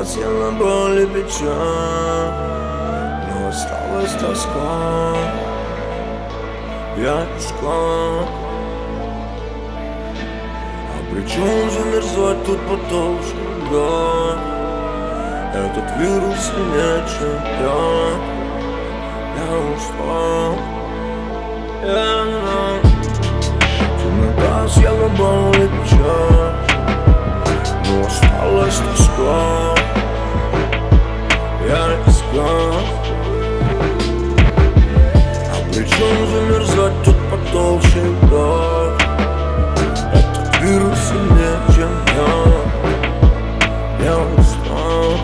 съела боль и печаль, но осталась тоска. Я искал. А при чем замерзать тут потолще, да? Этот вирус сильнее, чем я устал. Темнота съела боль и печаль, но осталась тоска. Я искал. А при чем замерзать тут потолще, да? Этот вирус сильнее, чем я устал.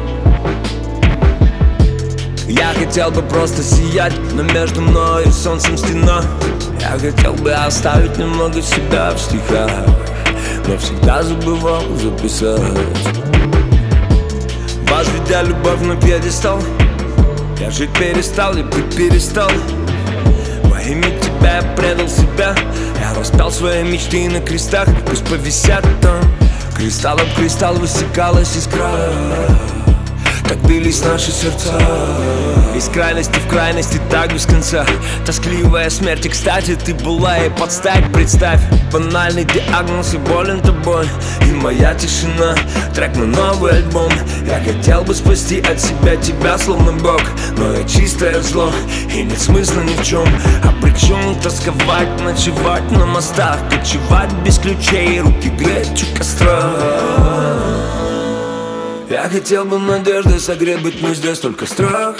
Я хотел бы просто сиять, но между мной и солнцем стена. Я хотел бы оставить немного себя в стихах, но всегда забывал записать. Возведя любовь на пьедестал, я жить перестал и быть перестал. Во имя тебя я предал себя, я распял свои мечты на крестах. Пусть повисят там, кристалл об кристалл высекалась искра. Так бились наши сердца, из крайности в крайности, так без конца. Тоскливая смерть, и кстати, ты была и подставь. Представь, банальный диагноз и болен тобой, и моя тишина, трек на новый альбом. Я хотел бы спасти от себя тебя, словно Бог, но я чистое зло, и нет смысла ни в чем. А при чем тосковать, ночевать на мостах, кочевать без ключей, руки греть у костра. Я хотел бы надеждой согреть, быть мы здесь, только страх.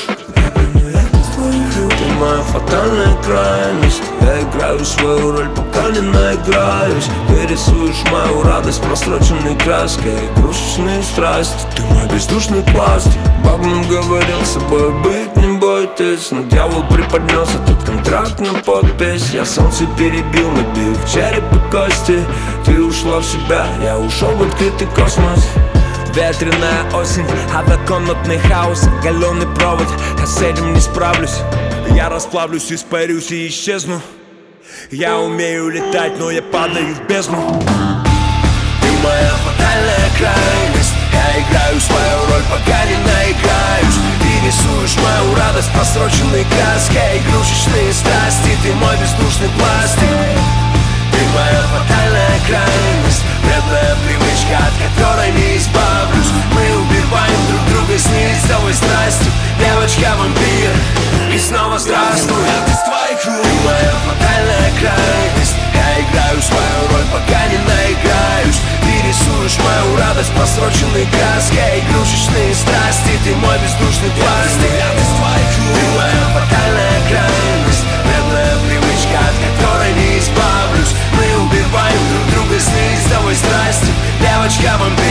Ты моя фатальная крайность. Я играю свою роль, пока не наиграюсь. Ты рисуешь мою радость просроченной краской, игрушечные страсти. Ты мой бездушный пластик. Бог нам говорил, с собой быть не бойтесь, но дьявол преподнес этот контракт на подпись. Я солнце перебил, набил в череп и кости. Ты ушла в себя, я ушел в открытый космос. Ветреная осень, однокомнатный хаос, оголенный провод. Я с этим не справлюсь. Я расплавлюсь, испарюсь и исчезну. Я умею летать, но я падаю в бездну. Ты моя фатальная крайность. Я играю свою роль, пока не наиграюсь. Ты рисуешь мою радость просроченной краской, игрушечные страсти. Ты мой бездушный пластик. Ты моя фатальная крайность, вредная привычка, от которой не избавлюсь. Мы убиваем друг друга с неистовой страстью. Девочка-вампир, и снова здравствуй. Ты моя фатальная крайность. Я играю свою роль, пока не наиграюсь. Ты рисуешь мою радость просроченной краской, игрушечные страсти. Ты мой бездушный пластик. Ты моя фатальная крайность, вредная привычка, от которой не избавлюсь. Мы убиваем друг друга с неистовой страстью. Девочка-вампир.